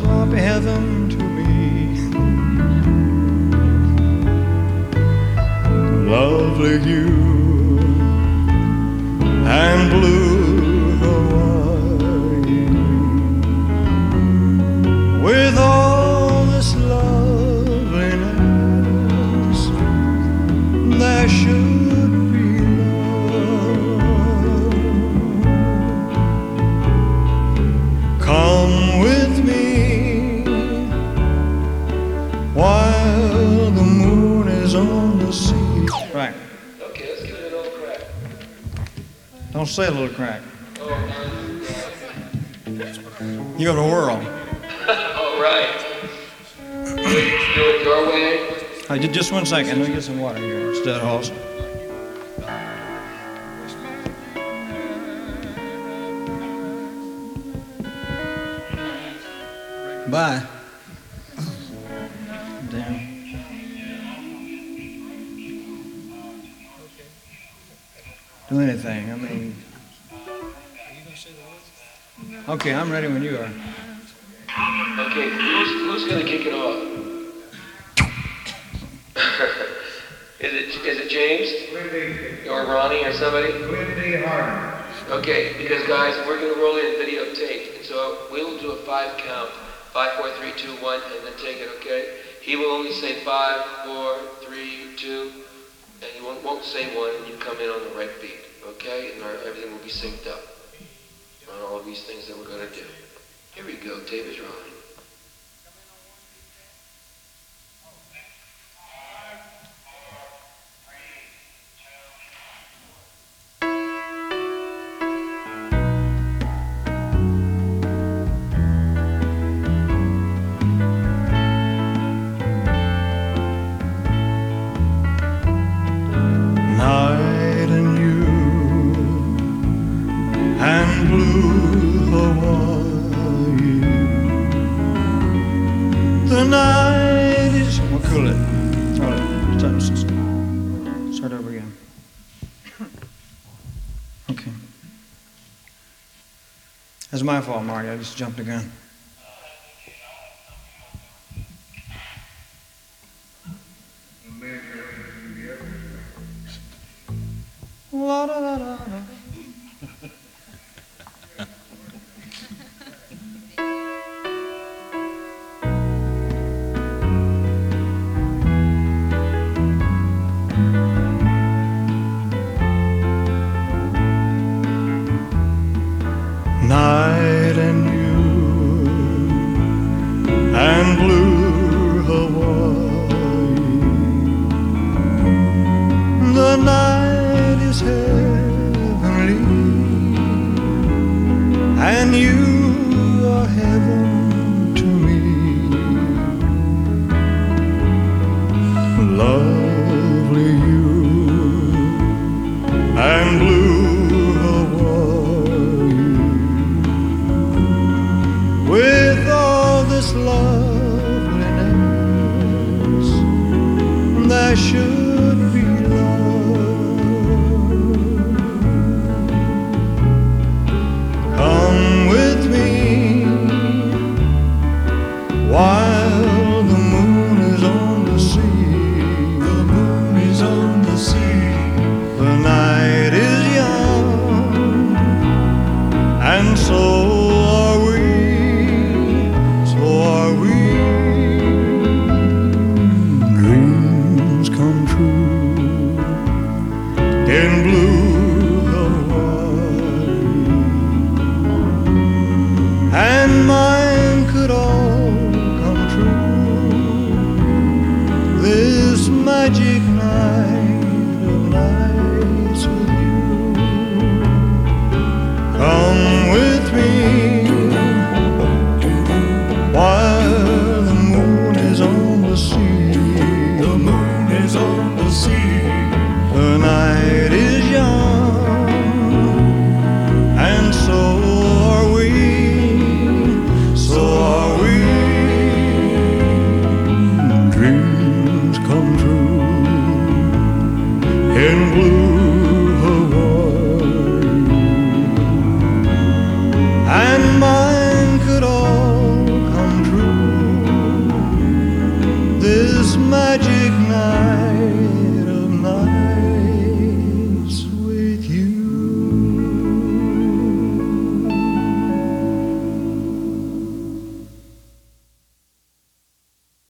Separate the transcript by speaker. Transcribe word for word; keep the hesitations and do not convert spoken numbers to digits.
Speaker 1: sloppy heaven to me. Lovely hue and blue Hawaii, with all this loveliness, there should be love. Come with me while the moon is on the sea. Right.
Speaker 2: Okay, let's give it a little crack.
Speaker 1: Don't say a little crack.
Speaker 2: Oh, no.
Speaker 1: You got to whirl.
Speaker 2: All right. Do it your way.
Speaker 1: Hey, ju- just one second. Let me get some water here. Instead of horse. Bye. Damn. Do anything. I mean. Okay, I'm ready when you are.
Speaker 2: Okay, who's, who's going to kick it off? is it is it James? Or Ronnie or somebody? Okay, because guys, we're going to roll in videotape. And so we'll do a five count. Five, four, three, two, one, and then take it, okay? He will only say five, four, three, two, and he won't, won't say one, and you come in on the right beat, okay? And our, everything will be synced up on all of these things that we're going to do. Here we go, tape is rolling.
Speaker 1: Night and you and blue Hawaii. The night is. We'll cool it. All right, start, start over again. Okay. That's my fault, Marty. I just jumped the gun. La da da da da. Night and you and blue Hawaii. The night is heavenly, and you are heaven to me. Lovely you and blue Hawaii, with all this loveliness, there should be while the moon is on the sea. The moon is on the sea. The night is young, and so are we. So are we. Dreams come true in blue Hawaii, and mine could all come true magic night.